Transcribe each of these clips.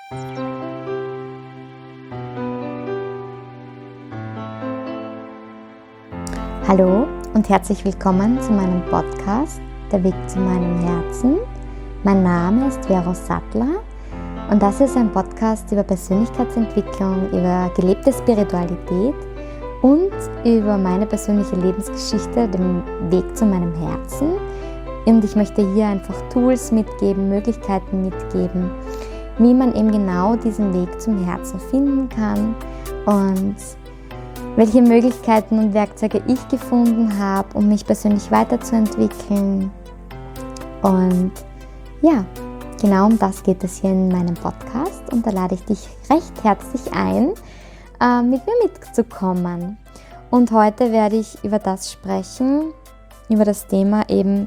Hallo und herzlich willkommen zu meinem Podcast Der Weg zu meinem Herzen. Mein Name ist Vero Sattler und das ist ein Podcast über Persönlichkeitsentwicklung, über gelebte Spiritualität und über meine persönliche Lebensgeschichte, den Weg zu meinem Herzen. Und ich möchte hier einfach Tools mitgeben, Möglichkeiten mitgeben, wie man eben genau diesen Weg zum Herzen finden kann und welche Möglichkeiten und Werkzeuge ich gefunden habe, um mich persönlich weiterzuentwickeln. Und ja, genau um das geht es hier in meinem Podcast und da lade ich dich recht herzlich ein, mit mir mitzukommen. Und heute werde ich über das sprechen, über das Thema eben,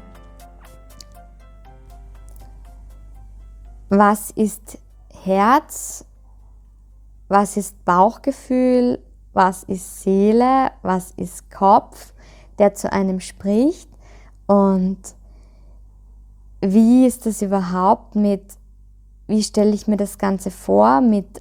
was ist Herz, was ist Bauchgefühl, was ist Seele, was ist Kopf, der zu einem spricht und wie ist das überhaupt wie stelle ich mir das Ganze vor mit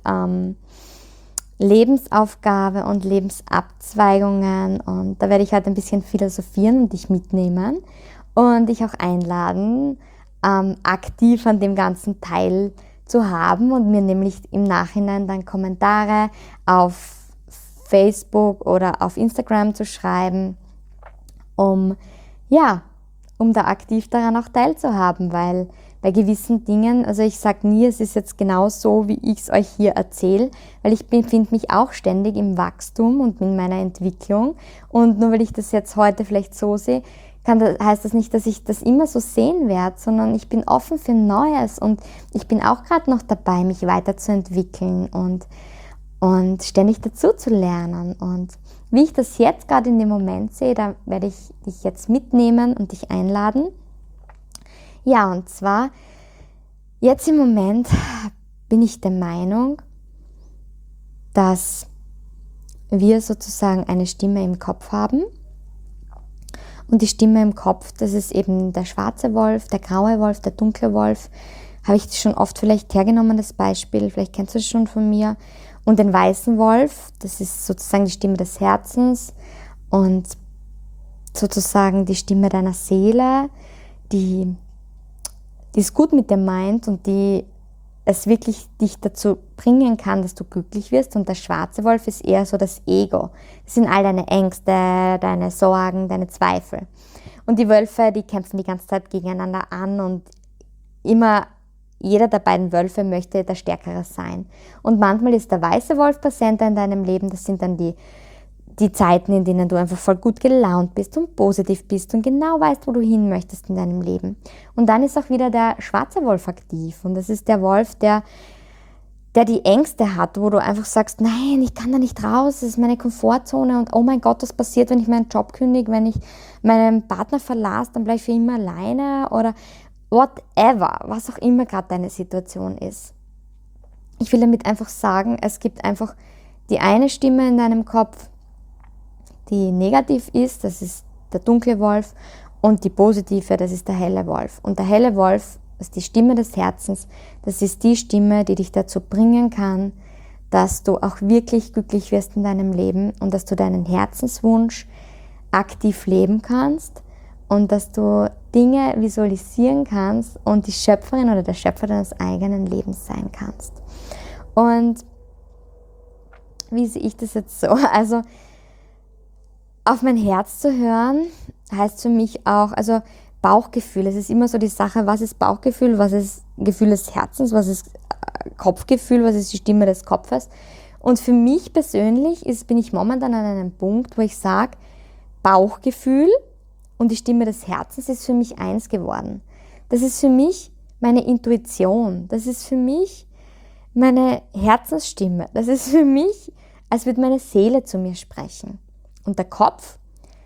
Lebensaufgabe und Lebensabzweigungen, und da werde ich heute ein bisschen philosophieren und dich mitnehmen und dich auch einladen, aktiv an dem Ganzen teilzuhaben und mir nämlich im Nachhinein dann Kommentare auf Facebook oder auf Instagram zu schreiben, um da aktiv daran auch teilzuhaben, weil bei gewissen Dingen, also ich sage nie, es ist jetzt genau so, wie ich es euch hier erzähle, weil ich befinde mich auch ständig im Wachstum und in meiner Entwicklung, und nur weil ich das jetzt heute vielleicht so sehe, heißt das nicht, dass ich das immer so sehen werde, sondern ich bin offen für Neues und ich bin auch gerade noch dabei, mich weiterzuentwickeln und ständig dazu zu lernen. Und wie ich das jetzt gerade in dem Moment sehe, da werde ich dich jetzt mitnehmen und dich einladen. Ja, und zwar, jetzt im Moment bin ich der Meinung, dass wir sozusagen eine Stimme im Kopf haben. Und die Stimme im Kopf, das ist eben der schwarze Wolf, der graue Wolf, der dunkle Wolf. Habe ich schon oft vielleicht hergenommen, das Beispiel, vielleicht kennst du es schon von mir. Und den weißen Wolf, das ist sozusagen die Stimme des Herzens und sozusagen die Stimme deiner Seele, die es gut mit dir meint und die es wirklich dich dazu bringen kann, dass du glücklich wirst. Und der schwarze Wolf ist eher so das Ego. Das sind all deine Ängste, deine Sorgen, deine Zweifel. Und die Wölfe, die kämpfen die ganze Zeit gegeneinander an und jeder der beiden Wölfe möchte der Stärkere sein. Und manchmal ist der weiße Wolf präsenter in deinem Leben. Das sind dann die Zeiten, in denen du einfach voll gut gelaunt bist und positiv bist und genau weißt, wo du hin möchtest in deinem Leben. Und dann ist auch wieder der schwarze Wolf aktiv. Und das ist der Wolf, der die Ängste hat, wo du einfach sagst, nein, ich kann da nicht raus, das ist meine Komfortzone und oh mein Gott, was passiert, wenn ich meinen Job kündige, wenn ich meinen Partner verlasse, dann bleibe ich für immer alleine oder whatever, was auch immer gerade deine Situation ist. Ich will damit einfach sagen, es gibt einfach die eine Stimme in deinem Kopf, die negativ ist, das ist der dunkle Wolf, und die positive, das ist der helle Wolf. Und der helle Wolf ist die Stimme des Herzens, das ist die Stimme, die dich dazu bringen kann, dass du auch wirklich glücklich wirst in deinem Leben und dass du deinen Herzenswunsch aktiv leben kannst und dass du Dinge visualisieren kannst und die Schöpferin oder der Schöpfer deines eigenen Lebens sein kannst. Und wie sehe ich das jetzt so? Also auf mein Herz zu hören, heißt für mich auch, also Bauchgefühl. Es ist immer so die Sache, was ist Bauchgefühl, was ist Gefühl des Herzens, was ist Kopfgefühl, was ist die Stimme des Kopfes. Und für mich persönlich bin ich momentan an einem Punkt, wo ich sage, Bauchgefühl und die Stimme des Herzens ist für mich eins geworden. Das ist für mich meine Intuition. Das ist für mich meine Herzensstimme. Das ist für mich, als würde meine Seele zu mir sprechen. Und der Kopf,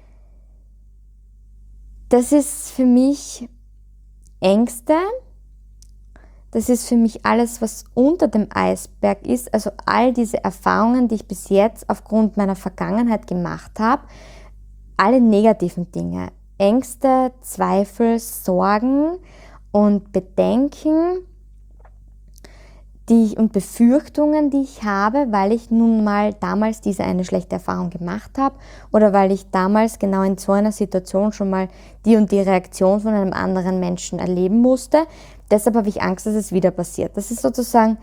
das ist für mich Ängste. Das ist für mich alles, was unter dem Eisberg ist. Also all diese Erfahrungen, die ich bis jetzt aufgrund meiner Vergangenheit gemacht habe, alle negativen Dinge. Ängste, Zweifel, Sorgen und Bedenken, und Befürchtungen, die ich habe, weil ich nun mal damals diese eine schlechte Erfahrung gemacht habe oder weil ich damals genau in so einer Situation schon mal die und die Reaktion von einem anderen Menschen erleben musste. Deshalb habe ich Angst, dass es wieder passiert. Das ist sozusagen,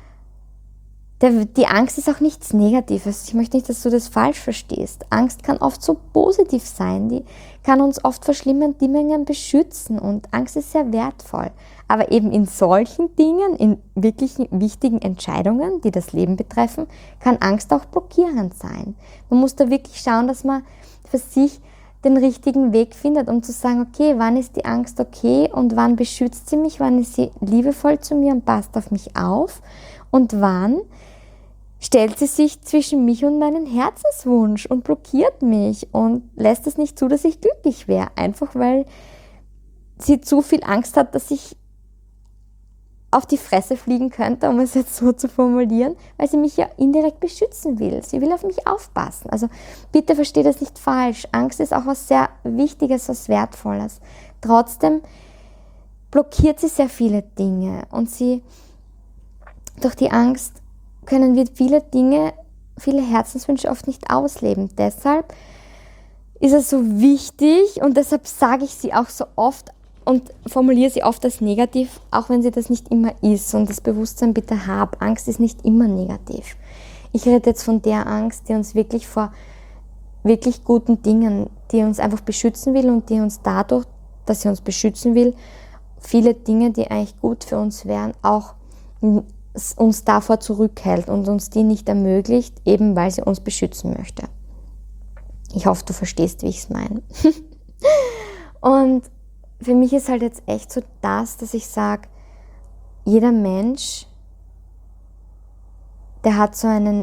die Angst ist auch nichts Negatives. Ich möchte nicht, dass du das falsch verstehst. Angst kann oft so positiv sein. Die kann uns oft vor schlimmen Dingen beschützen und Angst ist sehr wertvoll. Aber eben in solchen Dingen, in wirklich wichtigen Entscheidungen, die das Leben betreffen, kann Angst auch blockierend sein. Man muss da wirklich schauen, dass man für sich den richtigen Weg findet, um zu sagen, okay, wann ist die Angst okay und wann beschützt sie mich, wann ist sie liebevoll zu mir und passt auf mich auf und wann stellt sie sich zwischen mich und meinen Herzenswunsch und blockiert mich und lässt es nicht zu, dass ich glücklich wäre. Einfach weil sie zu viel Angst hat, dass ich auf die Fresse fliegen könnte, um es jetzt so zu formulieren, weil sie mich ja indirekt beschützen will. Sie will auf mich aufpassen. Also bitte versteht das nicht falsch. Angst ist auch was sehr Wichtiges, was Wertvolles. Trotzdem blockiert sie sehr viele Dinge und durch die Angst können wir viele Dinge, viele Herzenswünsche oft nicht ausleben. Deshalb ist es so wichtig und deshalb sage ich sie auch so oft und formuliere sie oft als negativ, auch wenn sie das nicht immer ist. Und das Bewusstsein bitte hab, Angst ist nicht immer negativ. Ich rede jetzt von der Angst, die uns wirklich vor wirklich guten Dingen, die uns einfach beschützen will und die uns dadurch, dass sie uns beschützen will, viele Dinge, die eigentlich gut für uns wären, auch uns davor zurückhält und uns die nicht ermöglicht, eben weil sie uns beschützen möchte. Ich hoffe, du verstehst, wie ich es meine. Und für mich ist halt jetzt echt so dass ich sage, jeder Mensch, der hat so eine,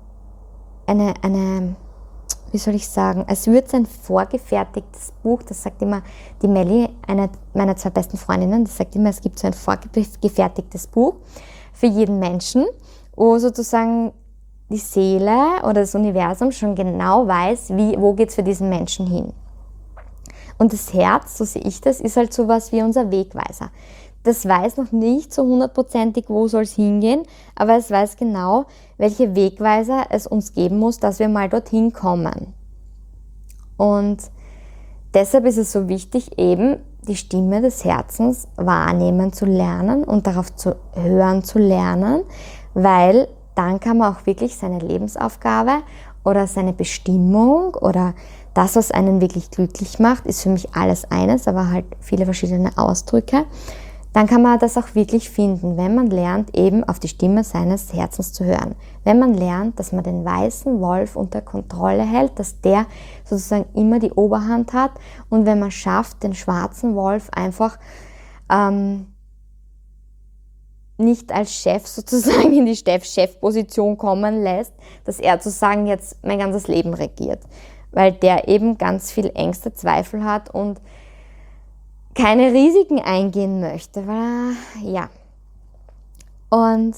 wie soll ich sagen, es wird ein vorgefertigtes Buch, das sagt immer die Melli, eine meiner 2 besten Freundinnen, das sagt immer, es gibt so ein vorgefertigtes Buch für jeden Menschen, wo sozusagen die Seele oder das Universum schon genau weiß, wo geht es für diesen Menschen hin. Und das Herz, so sehe ich das, ist halt sowas wie unser Wegweiser. Das weiß noch nicht so 100%, wo soll es hingehen, aber es weiß genau, welche Wegweiser es uns geben muss, dass wir mal dorthin kommen. Und deshalb ist es so wichtig, eben die Stimme des Herzens wahrnehmen zu lernen und darauf zu hören zu lernen, weil dann kann man auch wirklich seine Lebensaufgabe oder seine Bestimmung oder das, was einen wirklich glücklich macht, ist für mich alles eines, aber halt viele verschiedene Ausdrücke. Dann kann man das auch wirklich finden, wenn man lernt, eben auf die Stimme seines Herzens zu hören. Wenn man lernt, dass man den weißen Wolf unter Kontrolle hält, dass der sozusagen immer die Oberhand hat und wenn man schafft, den schwarzen Wolf einfach nicht als Chef sozusagen in die Chefposition kommen lässt, dass er sozusagen jetzt mein ganzes Leben regiert. Weil der eben ganz viel Ängste, Zweifel hat und keine Risiken eingehen möchte. Und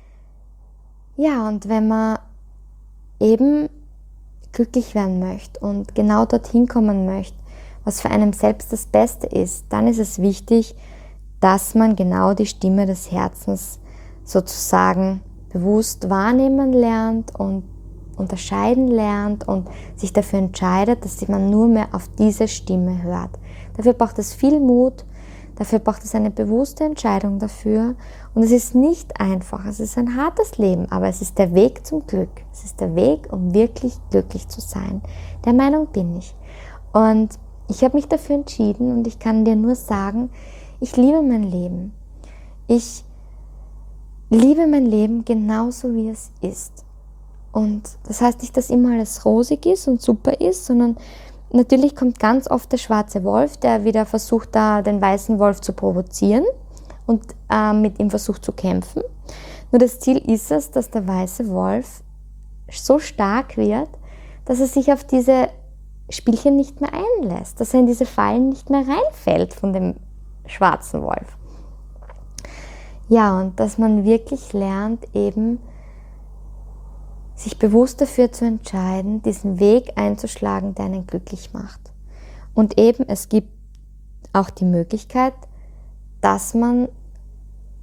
wenn man eben glücklich werden möchte und genau dorthin kommen möchte, was für einen selbst das Beste ist, dann ist es wichtig, dass man genau die Stimme des Herzens sozusagen bewusst wahrnehmen lernt und unterscheiden lernt und sich dafür entscheidet, dass man nur mehr auf diese Stimme hört. Dafür braucht es viel Mut, dafür braucht es eine bewusste Entscheidung dafür und es ist nicht einfach, es ist ein hartes Leben, aber es ist der Weg zum Glück. Es ist der Weg, um wirklich glücklich zu sein. Der Meinung bin ich. Und ich habe mich dafür entschieden und ich kann dir nur sagen, ich liebe mein Leben. Ich liebe mein Leben genauso, wie es ist. Und das heißt nicht, dass immer alles rosig ist und super ist, sondern natürlich kommt ganz oft der schwarze Wolf, der wieder versucht, da den weißen Wolf zu provozieren und mit ihm versucht zu kämpfen. Nur das Ziel ist es, dass der weiße Wolf so stark wird, dass er sich auf diese Spielchen nicht mehr einlässt, dass er in diese Fallen nicht mehr reinfällt von dem schwarzen Wolf. Ja, und dass man wirklich lernt, eben sich bewusst dafür zu entscheiden, diesen Weg einzuschlagen, der einen glücklich macht. Und eben, es gibt auch die Möglichkeit, dass man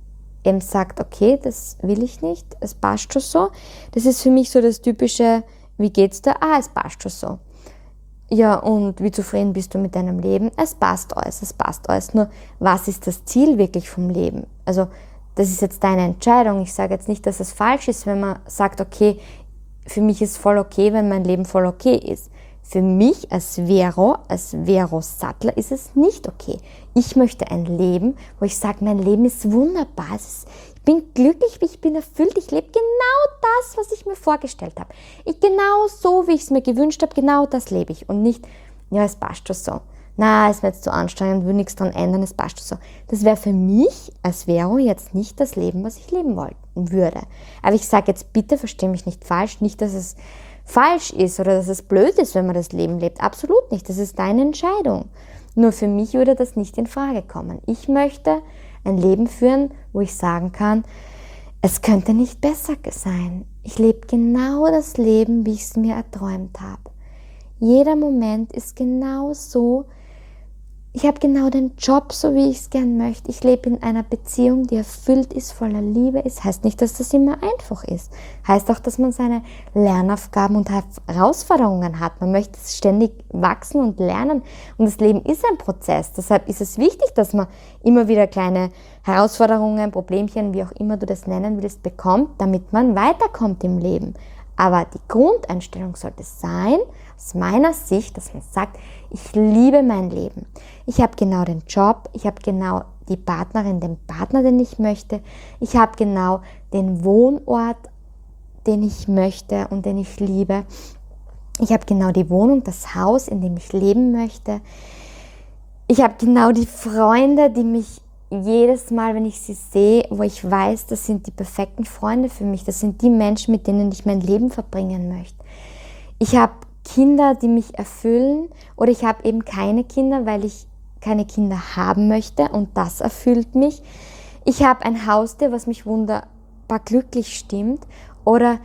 eben sagt, okay, das will ich nicht, es passt schon so. Das ist für mich so das typische, wie geht's dir? Es passt schon so. Ja, und wie zufrieden bist du mit deinem Leben? Es passt alles, es passt alles. Nur, was ist das Ziel wirklich vom Leben? Also, das ist jetzt deine Entscheidung. Ich sage jetzt nicht, dass es falsch ist, wenn man sagt, okay, für mich ist voll okay, wenn mein Leben voll okay ist. Für mich als Vero Sattler, ist es nicht okay. Ich möchte ein Leben, wo ich sage, mein Leben ist wunderbar. Ich bin glücklich, ich bin erfüllt, ich lebe genau das, was ich mir vorgestellt habe. Genau so, wie ich es mir gewünscht habe, genau das lebe ich. Und nicht, ja, es passt schon so. Na, es wird jetzt zu anstrengend, will nichts dran ändern, es passt schon so. Das wäre für mich als Vero jetzt nicht das Leben, was ich leben wollen würde. Aber ich sage jetzt, bitte verstehe mich nicht falsch, nicht, dass es falsch ist oder dass es blöd ist, wenn man das Leben lebt. Absolut nicht, das ist deine Entscheidung. Nur für mich würde das nicht in Frage kommen. Ich möchte ein Leben führen, wo ich sagen kann, es könnte nicht besser sein. Ich lebe genau das Leben, wie ich es mir erträumt habe. Jeder Moment ist genau so. Ich habe genau den Job, so wie ich es gern möchte. Ich lebe in einer Beziehung, die erfüllt ist, voller Liebe ist. Heißt nicht, dass das immer einfach ist. Heißt auch, dass man seine Lernaufgaben und Herausforderungen hat. Man möchte ständig wachsen und lernen. Und das Leben ist ein Prozess. Deshalb ist es wichtig, dass man immer wieder kleine Herausforderungen, Problemchen, wie auch immer du das nennen willst, bekommt, damit man weiterkommt im Leben. Aber die Grundeinstellung sollte sein, aus meiner Sicht, dass man sagt, ich liebe mein Leben. Ich habe genau den Job, ich habe genau die Partnerin, den Partner, den ich möchte. Ich habe genau den Wohnort, den ich möchte und den ich liebe. Ich habe genau die Wohnung, das Haus, in dem ich leben möchte. Ich habe genau die Freunde, die mich jedes Mal, wenn ich sie sehe, wo ich weiß, das sind die perfekten Freunde für mich, das sind die Menschen, mit denen ich mein Leben verbringen möchte. Ich habe Kinder, die mich erfüllen, oder ich habe eben keine Kinder, weil ich keine Kinder haben möchte und das erfüllt mich. Ich habe ein Haustier, was mich wunderbar glücklich stimmt, oder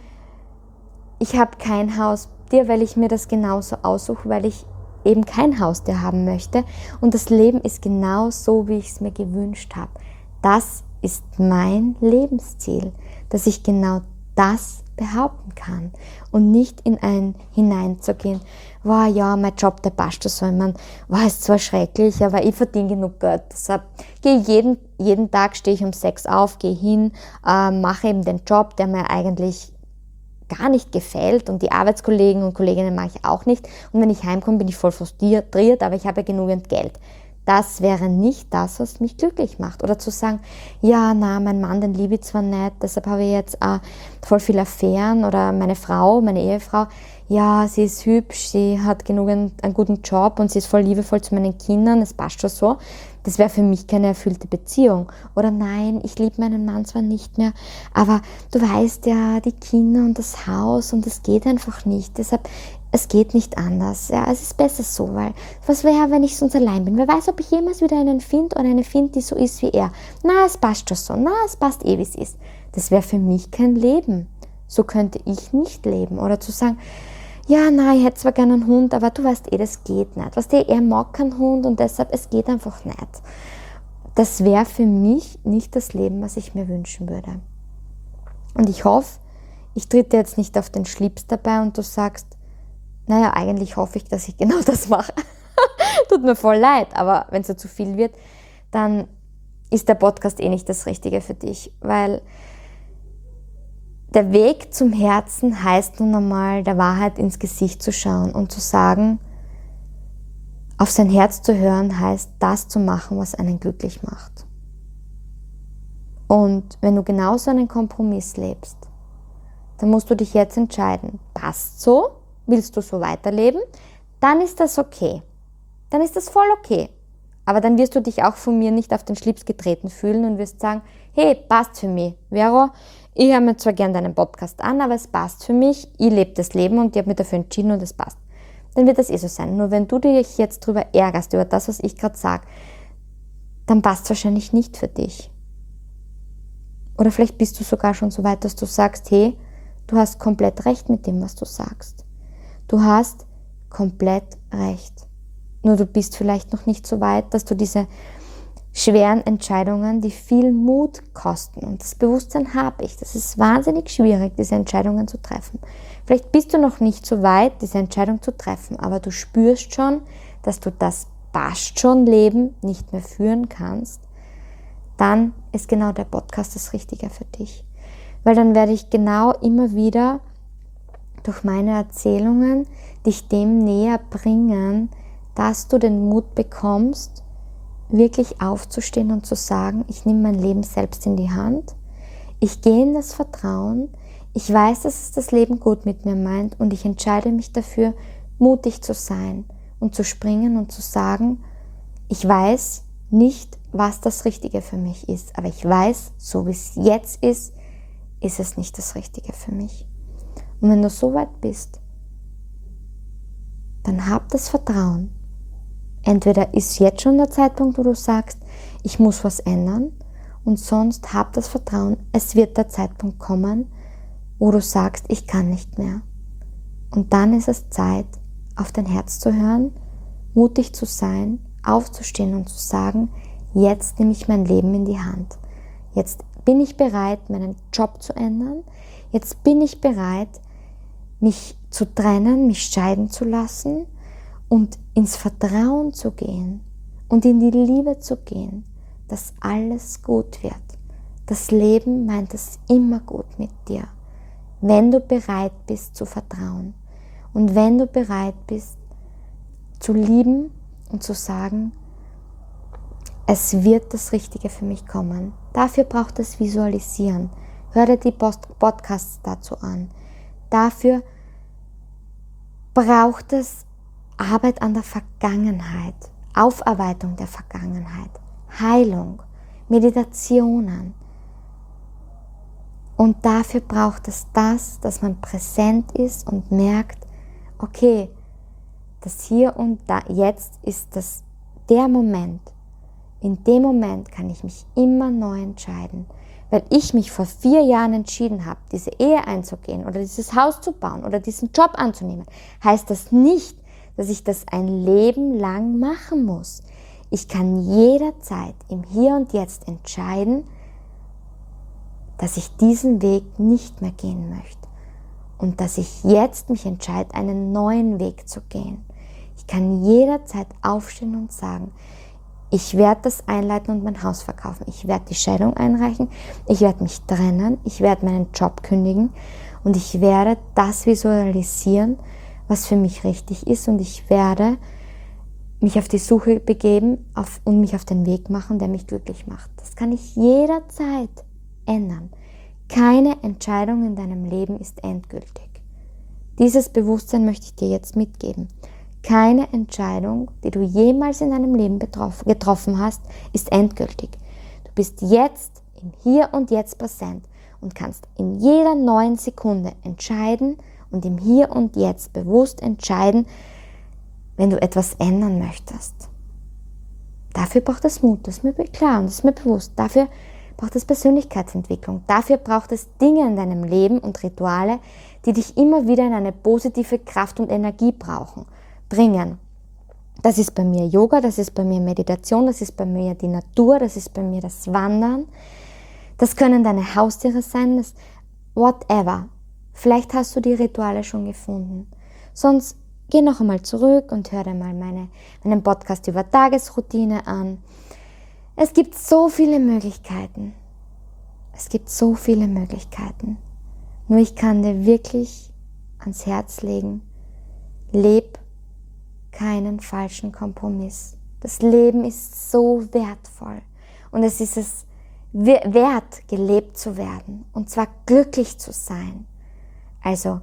ich habe kein Haustier, weil ich mir das genauso aussuche, weil ich eben kein Haustier haben möchte und das Leben ist genau so, wie ich es mir gewünscht habe. Das ist mein Lebensziel, dass ich genau das behaupten kann und nicht in ein hineinzugehen, wow, ja, mein Job, der passt so, ich meine, wow, ist zwar schrecklich, aber ich verdiene genug Geld, deshalb gehe ich jeden Tag, stehe ich um 6 auf, gehe hin, mache eben den Job, der mir eigentlich gar nicht gefällt und die Arbeitskollegen und Kolleginnen mag ich auch nicht und wenn ich heimkomme, bin ich voll frustriert, aber ich habe ja genügend Geld. Das wäre nicht das, was mich glücklich macht. Oder zu sagen, ja, na, mein Mann, den liebe ich zwar nicht, deshalb habe ich jetzt voll viele Affären, oder meine Frau, meine Ehefrau, ja, sie ist hübsch, sie hat genügend einen guten Job und sie ist voll liebevoll zu meinen Kindern, es passt schon so. Das wäre für mich keine erfüllte Beziehung. Oder nein, ich liebe meinen Mann zwar nicht mehr, aber du weißt ja, die Kinder und das Haus und es geht einfach nicht. Deshalb, es geht nicht anders. Ja, es ist besser so, weil was wäre, wenn ich sonst allein bin? Wer weiß, ob ich jemals wieder einen finde oder eine finde, die so ist wie er. Na, es passt schon so. Na, es passt wie es ist. Das wäre für mich kein Leben. So könnte ich nicht leben. Oder zu sagen, ja, nein, ich hätte zwar gerne einen Hund, aber du weißt das geht nicht. Weißt du, er mag keinen Hund und deshalb, es geht einfach nicht. Das wäre für mich nicht das Leben, was ich mir wünschen würde. Und ich hoffe, ich tritt dir jetzt nicht auf den Schlips dabei und du sagst, naja, eigentlich hoffe ich, dass ich genau das mache. Tut mir voll leid, aber wenn es ja zu viel wird, dann ist der Podcast nicht das Richtige für dich, weil der Weg zum Herzen heißt nun einmal, der Wahrheit ins Gesicht zu schauen und zu sagen, auf sein Herz zu hören, heißt, das zu machen, was einen glücklich macht. Und wenn du genauso einen Kompromiss lebst, dann musst du dich jetzt entscheiden, passt so, willst du so weiterleben, dann ist das okay. Dann ist das voll okay. Aber dann wirst du dich auch von mir nicht auf den Schlips getreten fühlen und wirst sagen, hey, passt für mich, Vero, ich höre mir zwar gern deinen Podcast an, aber es passt für mich, ich lebe das Leben und ich habe mich dafür entschieden und es passt. Dann wird das so sein. Nur wenn du dich jetzt darüber ärgerst, über das, was ich gerade sage, dann passt es wahrscheinlich nicht für dich. Oder vielleicht bist du sogar schon so weit, dass du sagst, hey, du hast komplett recht mit dem, was du sagst. Du hast komplett recht. Nur du bist vielleicht noch nicht so weit, dass du diese schweren Entscheidungen, die viel Mut kosten. Und das Bewusstsein habe ich. Das ist wahnsinnig schwierig, diese Entscheidungen zu treffen. Vielleicht bist du noch nicht so weit, diese Entscheidung zu treffen, aber du spürst schon, dass du das passt schon Leben nicht mehr führen kannst. Dann ist genau der Podcast das Richtige für dich. Weil dann werde ich genau immer wieder durch meine Erzählungen dich dem näher bringen, dass du den Mut bekommst, wirklich aufzustehen und zu sagen, ich nehme mein Leben selbst in die Hand, ich gehe in das Vertrauen, ich weiß, dass es das Leben gut mit mir meint und ich entscheide mich dafür, mutig zu sein und zu springen und zu sagen, ich weiß nicht, was das Richtige für mich ist, aber ich weiß, so wie es jetzt ist, ist es nicht das Richtige für mich. Und wenn du so weit bist, dann hab das Vertrauen. Entweder ist jetzt schon der Zeitpunkt, wo du sagst, ich muss was ändern, und sonst hab das Vertrauen, es wird der Zeitpunkt kommen, wo du sagst, ich kann nicht mehr. Und dann ist es Zeit, auf dein Herz zu hören, mutig zu sein, aufzustehen und zu sagen, jetzt nehme ich mein Leben in die Hand. Jetzt bin ich bereit, meinen Job zu ändern. Jetzt bin ich bereit, mich zu trennen, mich scheiden zu lassen und ins Vertrauen zu gehen und in die Liebe zu gehen, dass alles gut wird. Das Leben meint es immer gut mit dir, wenn du bereit bist zu vertrauen und wenn du bereit bist zu lieben und zu sagen, es wird das Richtige für mich kommen. Dafür braucht es Visualisieren. Hör dir die Podcasts dazu an. Dafür braucht es Arbeit an der Vergangenheit, Aufarbeitung der Vergangenheit, Heilung, Meditationen. Und dafür braucht es das, dass man präsent ist und merkt, okay, das Hier und da, jetzt ist das der Moment. In dem Moment kann ich mich immer neu entscheiden. Weil ich mich vor 4 Jahren entschieden habe, diese Ehe einzugehen oder dieses Haus zu bauen oder diesen Job anzunehmen, heißt das nicht, dass ich das ein Leben lang machen muss. Ich kann jederzeit im Hier und Jetzt entscheiden, dass ich diesen Weg nicht mehr gehen möchte und dass ich jetzt mich entscheide, einen neuen Weg zu gehen. Ich kann jederzeit aufstehen und sagen, ich werde das einleiten und mein Haus verkaufen. Ich werde die Scheidung einreichen. Ich werde mich trennen. Ich werde meinen Job kündigen. Und ich werde das visualisieren, was für mich richtig ist. Und ich werde mich auf die Suche begeben und mich auf den Weg machen, der mich glücklich macht. Das kann ich jederzeit ändern. Keine Entscheidung in deinem Leben ist endgültig. Dieses Bewusstsein möchte ich dir jetzt mitgeben. Keine Entscheidung, die du jemals in deinem Leben getroffen hast, ist endgültig. Du bist jetzt im Hier und Jetzt präsent und kannst in jeder neuen Sekunde entscheiden und im Hier und Jetzt bewusst entscheiden, wenn du etwas ändern möchtest. Dafür braucht es Mut, das ist mir klar und das ist mir bewusst. Dafür braucht es Persönlichkeitsentwicklung. Dafür braucht es Dinge in deinem Leben und Rituale, die dich immer wieder in eine positive Kraft und Energie bringen. Das ist bei mir Yoga, das ist bei mir Meditation, das ist bei mir die Natur, das ist bei mir das Wandern. Das können deine Haustiere sein, das whatever. Vielleicht hast du die Rituale schon gefunden. Sonst geh noch einmal zurück und hör dir mal meinen Podcast über Tagesroutine an. Es gibt so viele Möglichkeiten. Es gibt so viele Möglichkeiten. Nur ich kann dir wirklich ans Herz legen, leb keinen falschen Kompromiss. Das Leben ist so wertvoll und es ist es wert, gelebt zu werden und zwar glücklich zu sein. Also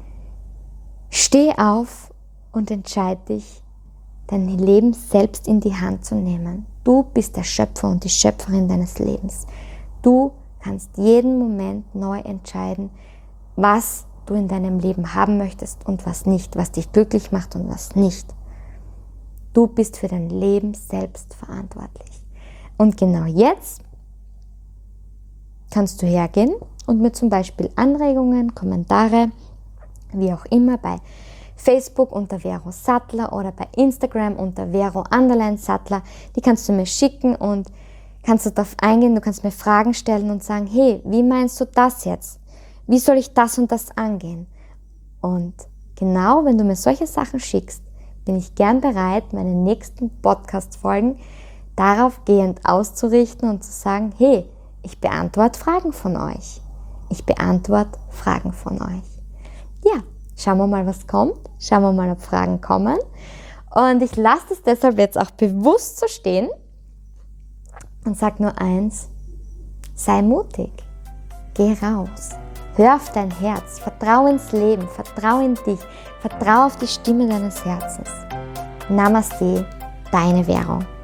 steh auf und entscheide dich, dein Leben selbst in die Hand zu nehmen. Du bist der Schöpfer und die Schöpferin deines Lebens. Du kannst jeden Moment neu entscheiden, was du in deinem Leben haben möchtest und was nicht, was dich glücklich macht und was nicht. Du bist für dein Leben selbst verantwortlich. Und genau jetzt kannst du hergehen und mir zum Beispiel Anregungen, Kommentare, wie auch immer bei Facebook unter Vero Sattler oder bei Instagram unter Vero_Sattler. Die kannst du mir schicken und kannst du darauf eingehen. Du kannst mir Fragen stellen und sagen, hey, wie meinst du das jetzt? Wie soll ich das und das angehen? Und genau, wenn du mir solche Sachen schickst, bin ich gern bereit, meine nächsten Podcast-Folgen darauf gehend auszurichten und zu sagen, hey, ich beantworte Fragen von euch. Ich beantworte Fragen von euch. Ja, schauen wir mal, was kommt. Schauen wir mal, ob Fragen kommen. Und ich lasse das deshalb jetzt auch bewusst so stehen und sage nur eins, sei mutig, geh raus, hör auf dein Herz, vertrau ins Leben, vertrau in dich, vertrau auf die Stimme deines Herzens. Namaste, deine Vero.